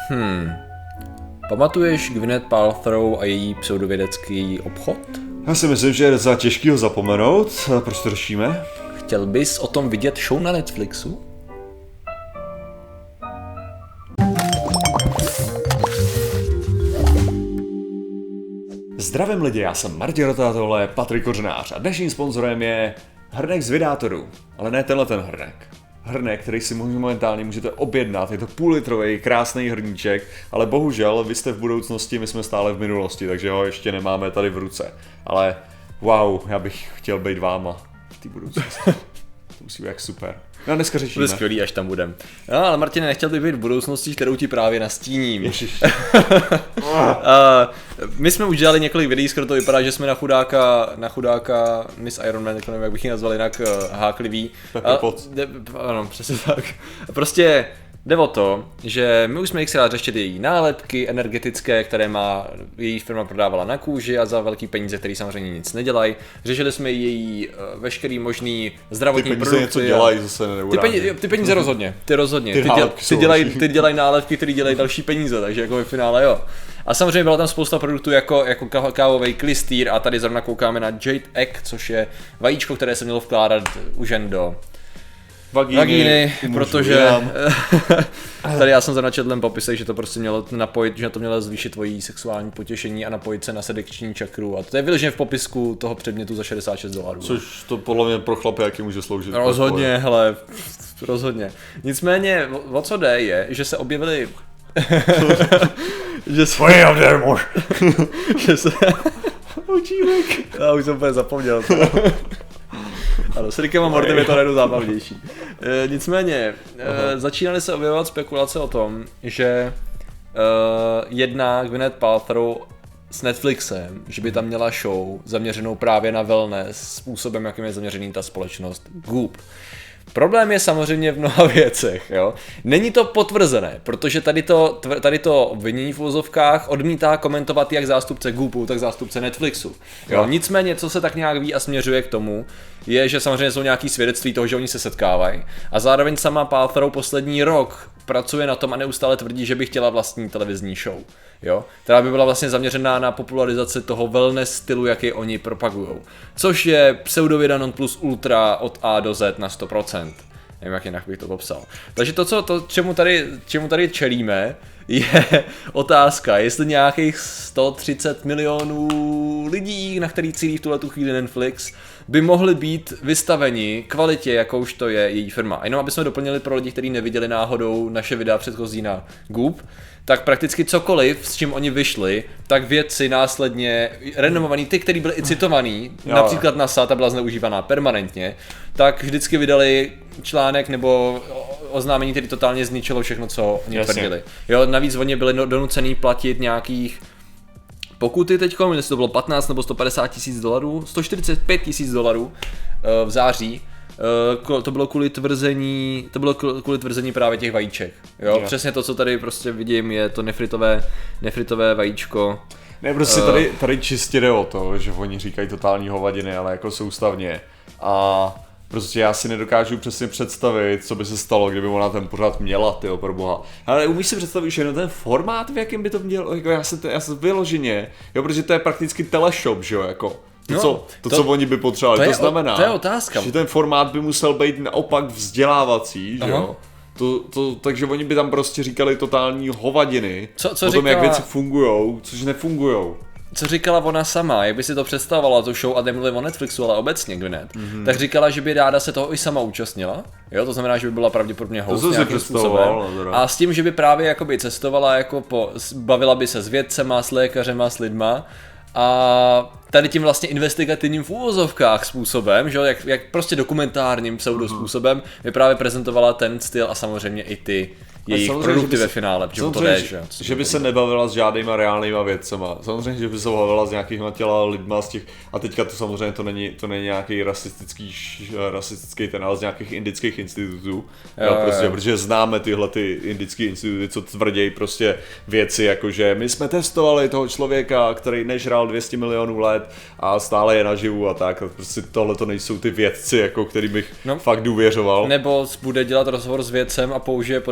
Pamatuješ Gwyneth Paltrow a její pseudovědecký obchod? Já si myslím, že je docela těžký ho zapomenout. Proč to řešíme? Chtěl bys o tom vidět show na Netflixu? Zdravím lidi, já jsem Martin Rota, tohle je Patrik Kořenář a dnešním sponzorem je hrnek z Vydátoru, ale ne tenhle ten hrnek. Hrnek, který si momentálně můžete objednat, je to půllitrový, krásný hrníček, ale bohužel vy jste v budoucnosti, my jsme stále v minulosti, takže ho ještě nemáme tady v ruce. Ale wow, já bych chtěl být váma v té budoucnosti. To musí být jak super. No dneska řešíme. Bude skvělý, až tam budem. No, ale Martine, nechtěl bych být v budoucnosti, kterou ti právě nastíním. Ježiš. My jsme už dělali několik videí, skoro to vypadá, že jsme na chudáka Miss Ironman, jako nevím, jak bych ji nazval jinak, háklivý. Ano, přesně tak. Prostě jde o to, že my už jsme xkrát řešili její nálepky energetické, které její firma prodávala na kůži a za velký peníze, které samozřejmě nic nedělají. Řešili jsme její veškerý možný zdravotní produkty. Ty peníze něco dělají, zase neurádně. Ty peníze rozhodně. Ty dělají nálepky, které dělají další peníze, takže jako ve finále jo. A samozřejmě byla tam spousta produktů jako kávový klystýr a tady zrovna koukáme na Jade Egg, což je vajíčko, které se mělo vkládat u žen do vagíny, protože tady já jsem za načetlem popisek, že to prostě mělo napojit, že to mělo zvýšit tvojí sexuální potěšení a napojit se na srdeční čakru. A to je vyloženě v popisku toho předmětu za $66. Což to podle mě pro chlapy jaký může sloužit. Rozhodně, hele, rozhodně. Nicméně, o co jde je, že se objevily že se já už jsem úplně zapomněl. Ano, s Rickem a Mortem je to najednou zábavnější. Nicméně, začínaly se objevovat spekulace o tom, že jedna Gwyneth Paltrow s Netflixem, že by tam měla show zaměřenou právě na wellness, způsobem, jakým je zaměřený ta společnost Goop. Problém je samozřejmě v mnoha věcech, jo. Není to potvrzené, protože tady to obvinění v uvozovkách odmítá komentovat jak zástupce Goopu, tak zástupce Netflixu. Jo. Nicméně, co se tak nějak ví a směřuje k tomu, je, že samozřejmě jsou nějaký svědectví toho, že oni se setkávají. A zároveň sama Paltrow poslední rok pracuje na tom a neustále tvrdí, že by chtěla vlastní televizní show. Jo? Která by byla vlastně zaměřená na popularizaci toho wellness stylu, jaký oni propagujou. Což je pseudověda non plus ultra od A do Z na 100%. Nevím, jak jinak bych to popsal. Takže čemu tady čelíme, je otázka, jestli nějakých 130 milionů lidí, na který cílí v tuhletu chvíli Netflix, by mohli být vystaveni kvalitě, jakouž to je její firma. A jenom aby jsme doplnili pro lidi, kteří neviděli náhodou naše videa předchozí na Goop, tak prakticky cokoliv, s čím oni vyšli, tak vědci následně renomovaní, ty, kteří byli i citovaní, například NASA, ta byla zneužívaná permanentně, tak vždycky vydali článek nebo oznámení, který totálně zničilo všechno, co oni tvrdili. Jo, navíc oni byli donucený platit nějakých pokuty teďko, jestli to bylo 15 nebo $150,000, $145,000 v září. To bylo kvůli tvrzení právě těch vajíček. Jo? Přesně to, co tady prostě vidím, je to nefritové vajíčko. Ne, prostě tady čistě jde o to, že oni říkají totální hovadiny, ale jako soustavně. A prostě já si nedokážu přesně představit, co by se stalo, kdyby ona ten pořád měla, tyjo, pro boha. Ale umíš si představit už jenom ten formát, v jakém by to mělo, jako já jsem vyloženě, jo, protože to je prakticky teleshop, že jo, jako. Co oni by potřebovali, to znamená, to je otázka. Že ten formát by musel být naopak vzdělávací, že jo. Takže oni by tam prostě říkali totální hovadiny o tom, jak věci fungujou, což nefungujou. Co říkala ona sama, jak by si to představovala, tu show, a nemluvím o Netflixu, ale obecně Gwyneth, tak říkala, že by ráda se toho i sama účastnila, jo, to znamená, že by byla pravděpodobně host nějakým způsobem. A s tím, že by právě jakoby cestovala, bavila by se s vědcema, s lékařema, s lidma, a tady tím vlastně investigativním v úvozovkách způsobem, že jak prostě dokumentárním pseudo způsobem by právě prezentovala ten styl a samozřejmě i ty jejich produkty ve finále, protože to jde, že by se nebavila s žádnýma reálnýma vědcema. Samozřejmě, že by se bavila s nějakýma těla lidma z těch, a teďka to samozřejmě to není nějaký rasistický ten, ale z nějakých indických institutů. Protože známe tyhle ty indické instituty, co tvrdí prostě věci, jakože my jsme testovali toho člověka, který nežral 200 milionů let a stále je naživu a tak. Prostě tohle to nejsou ty vědci, jako který bych fakt důvěřoval. Nebo bude dělat rozhovor s vědcem a použije podobně, jako to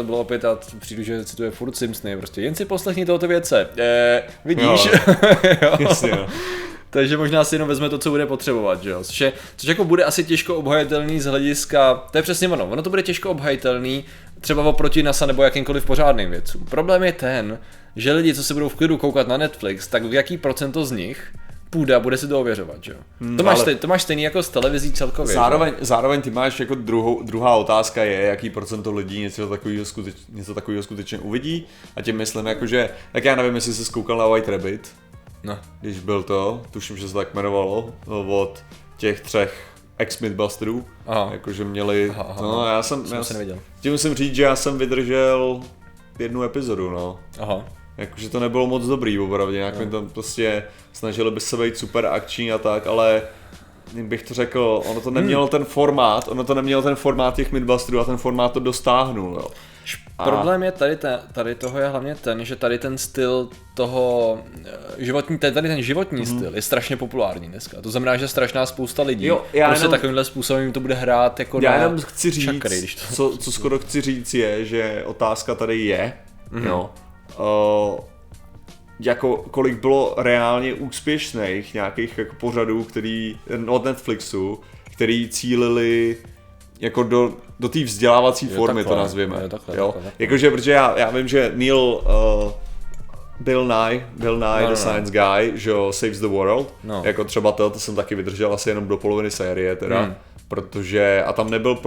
bylo opět, a přijdu, že cituje furt Simpsony, prostě jen si poslechni tohoto vědce. Vidíš? Jo. Jasně, no. Takže možná si jenom vezme to, co bude potřebovat, že jo? Což jako bude asi těžko obhajitelný z hlediska, to je přesně ono to bude těžko obhajitelný třeba oproti NASA nebo jakýmkoliv pořádným věcům. Problém je ten, že lidi, co se budou v klidu koukat na Netflix, tak v jaký procento z nich půjde a bude si to ověřovat, že jo? To máš stejný jako z televizí celkově. Zároveň ty máš jako druhá otázka je, jaký procento lidí něco takového skutečně uvidí, a tím myslím jako, že, tak já nevím, jestli jsi zkoukal na White Rabbit, no. Když byl to, tuším, že se tak jmenovalo, od těch 3 ex-Mythbusterů, jakože měli, no já jsem neviděl. Tím musím říct, že já jsem vydržel 1 epizodu, no. Aha. Jakože to nebylo moc dobrý, opravdu, nějak mi tam prostě snažili by se být super akční a tak, ale bych to řekl, ono to nemělo ten formát těch Mythbusterů a ten formát to dostáhnul, jo. Problém je tady toho je hlavně ten, že tady ten styl toho ten životní styl je strašně populární dneska. To znamená, že strašná spousta lidí takovýmhle způsobem to bude hrát jako já jenom chci říct, čakry, co skoro chci říct je, že otázka tady je, jako kolik bylo reálně úspěšných nějakých jako pořadů, který od Netflixu, který cílili jako do té vzdělávací formy, takhle, to nazvěme. Takhle. Jakože, protože já vím, že Bill Nye the Science Guy, že Saves the World, jako třeba to jsem taky vydržel asi jenom do poloviny série teda, protože, a tam nebyl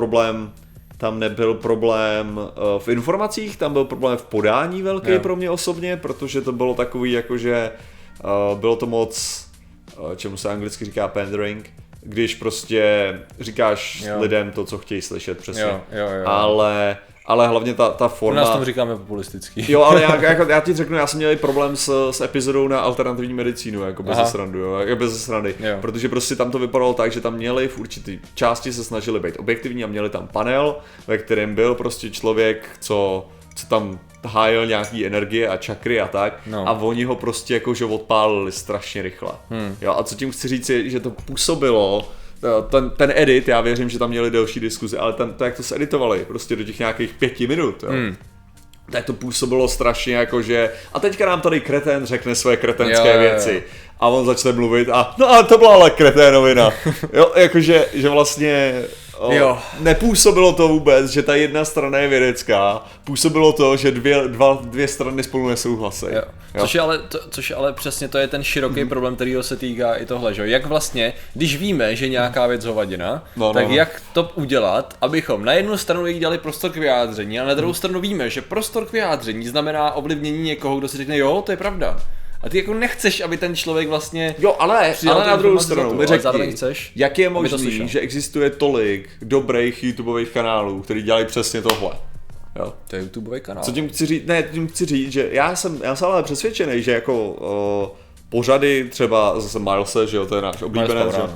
problém v informacích, tam byl problém v podání velký pro mě osobně, protože to bylo takový jakože, bylo to moc, čemu se anglicky říká pandering, když prostě říkáš lidem to, co chtějí slyšet, přesně. Jo. Ale hlavně ta forma... U nás tomu říkáme populistický. Jo, ale já ti řeknu, já jsem měl problém s epizodou na alternativní medicínu, jako bez srandy, protože prostě tam to vypadalo tak, že tam měli v určitý části se snažili být objektivní a měli tam panel, ve kterém byl prostě člověk, co tam hájil nějaký energie a čakry a tak, a oni ho prostě jakože odpálili strašně rychle. Jo, a co tím chci říct je, že to působilo, ten edit, já věřím, že tam měli delší diskuzi, ale to jak to se editovali, prostě do těch nějakých 5 minut, jo. Tak to působilo strašně jakože, a teďka nám tady kretén řekne své kretenské věci. A on začne mluvit a to byla ale kreténovina. Jo, jakože, že vlastně nepůsobilo to vůbec, že ta jedna strana je vědecká, působilo to, že dvě strany spolu nesouhlasí. Což ale přesně to je ten široký problém, kterýho se týká i tohle, že? Jak vlastně, když víme, že nějaká věc hovadina, jak to udělat, abychom na jednu stranu jí dali prostor k vyjádření, a na druhou stranu víme, že prostor k vyjádření znamená ovlivnění někoho, kdo si řekne, jo, to je pravda. A ty jako nechceš, aby ten člověk vlastně... Jo, ale na druhou stranu mi řekni, chceš, jak je možný, že existuje tolik dobrých YouTubeových kanálů, který dělají přesně tohle. Jo. To je YouTubeový kanál. Co tím chci říct? Ne, tím chci říct, že já jsem ale přesvědčený, že jako pořady třeba zase Milese, že jo, to je náš oblíbenec, že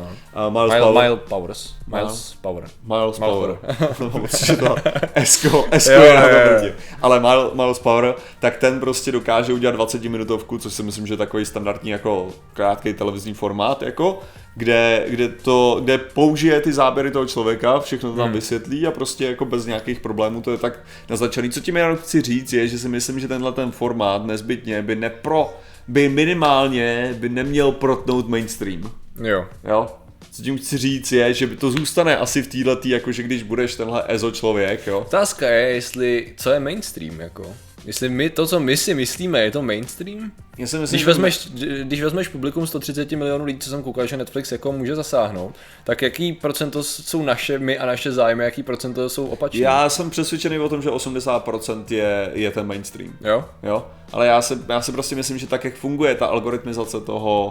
Miles Power. Určitě to Esko je na to proti. Ale Miles Power, tak ten prostě dokáže udělat 20-minutovku, což si myslím, že je takový standardní jako krátký televizní formát, jako, kde použije ty záběry toho člověka, všechno to tam vysvětlí a prostě jako bez nějakých problémů to je tak naznačený. Co tím já chci říct je, že si myslím, že tenhle ten formát nezbytně by minimálně neměl protnout mainstream. Jo? Co tím chci říct je, že to zůstane asi v této, jakože když budeš tenhle EZO člověk, jo. Otázka je, co je mainstream, jako. Jestli co my si myslíme, je to mainstream? Já si myslím, když vezmeš publikum 130 milionů lidí, co jsem koukal, že Netflix jako může zasáhnout, tak jaký procento jsou my a naše zájmy, jaký procento jsou opačný? Já jsem přesvědčený o tom, že 80% je ten mainstream. Jo? Ale já si prostě myslím, že tak, jak funguje ta algoritmizace toho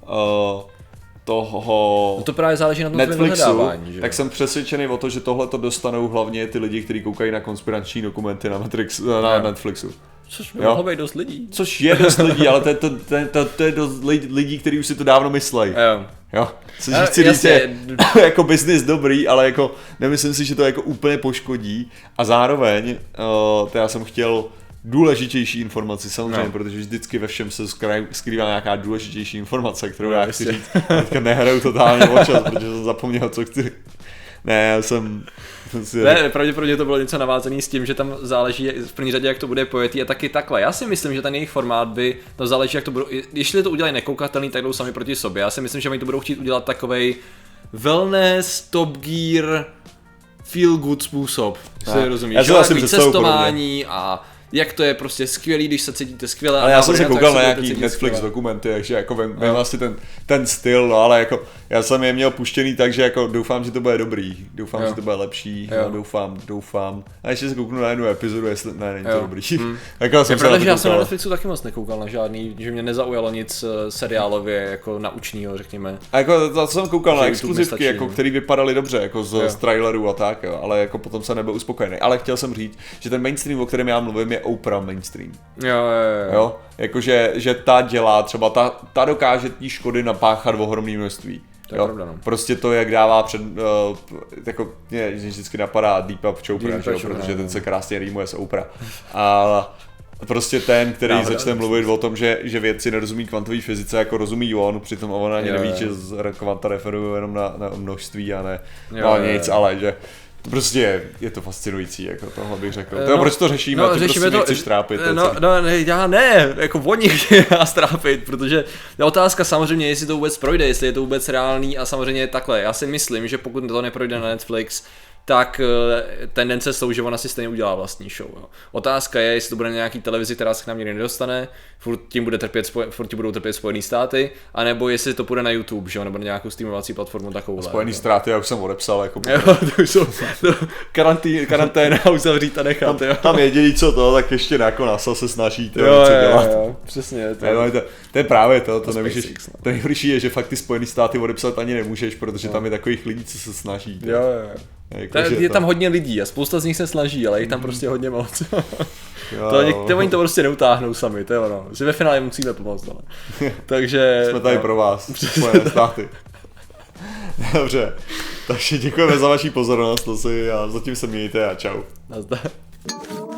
to právě záleží na tom Netflixu, tak jsem přesvědčený o to, že tohle to dostanou hlavně ty lidi, kteří koukají na konspirační dokumenty na Netflixu. Což by mohlo být dost lidí. Což je dost lidí, ale to je dost lidí, kteří už si to dávno myslejí. Jo. Což chci říct je jako business dobrý, ale jako nemyslím si, že to jako úplně poškodí. A zároveň, to já jsem chtěl důležitější informaci, samozřejmě, protože vždycky ve všem se skrývá nějaká důležitější informace, kterou já chci říct. Teďka nehraju totálně o čas, protože jsem zapomněl, co chci. Ne, já jsem... Ne, pravděpodobně to bylo něco navázané s tím, že tam záleží v první řadě, jak to bude pojetý a taky takhle. Já si myslím, že ten jejich formát by, to záleží, jak to budou, jestli to udělají nekoukatelný, tak jdou sami proti sobě. Já si myslím, že oni to budou chtít udělat takovej wellness, Top Gear, feel good způsob, si rozumíš, jo, takový cestování a jak to je prostě skvělý, když se cítíte skvěle. Ale já jsem se koukal na nějaký Netflix dokumenty, takže jako vím asi ten styl, no, ale jako já jsem je měl puštěný, takže jako doufám, že to bude dobrý, doufám, že to bude lepší, no, doufám. A ještě se kouknu na jednu epizodu, jestli ne, není to dobrý. Jako já jsem já jsem na Netflixu taky moc nekoukal na žádný, že mě nezaujalo nic seriálově jako naučného, řekněme. A jako to jsem koukal na exkluzivky, jako, který vypadaly dobře, jako z trailerů a tak, jo, ale jako potom jsem nebyl uspokojený. Ale chtěl jsem říct, že ten mainstream, o kterém já mluvím, je Oprah mainstream. Jo. Jakože že ta dělá, třeba ta dokáže tí škody napáchat v ohromné množství. To je pravda, no. Prostě to, jak dává před, jako mě vždycky napadá Deepak Chopra, protože ten se krásně rýmuje s Oprah. A prostě ten, který začne mluvit o tom, že vědci nerozumí kvantové fyzice, jako rozumí on, přitom on ani neví, že kvanta referuje jenom na množství a ne nic, ale že prostě je to fascinující, jako tohle bych řekl. Proč to řešíme? Ty prostě nechceš trápit. Já ne, jako oni chtějí nás trápit, protože je otázka samozřejmě, jestli to vůbec projde, jestli je to vůbec reálný a samozřejmě takhle. Já si myslím, že pokud to neprojde na Netflix, tak tendence jsou, že ona si stejně udělá vlastní show. Jo. Otázka je, jestli to bude na nějaký televizi, která se k nám nikdy nedostane, furt ti budou trpět Spojený státy, anebo jestli to půjde na YouTube, že jo, nebo na nějakou streamovací platformu takovou. Spojený státy, já už jsem odepsal, jako jo, to už jsou karanténa uzavřít a nechat. Tam jediný co to, tak ještě jako NASA se snaží co dělat. Jo, přesně. To je právě to nevíš, to nejhorší je, že fakt ty Spojený státy odepsat ani nemůžeš, protože tam je takových lidí, co se snaží. Jo. Je tam hodně lidí a spousta z nich se snaží, ale je tam prostě hodně moc. Oni to prostě neutáhnou sami, to je ono. Si ve finále musíme pomoct, ale. Takže... Jsme tady pro vás, Spojené státy. Dobře, takže děkujeme za vaši pozornost a zatím se mějte a čau. Nazdar.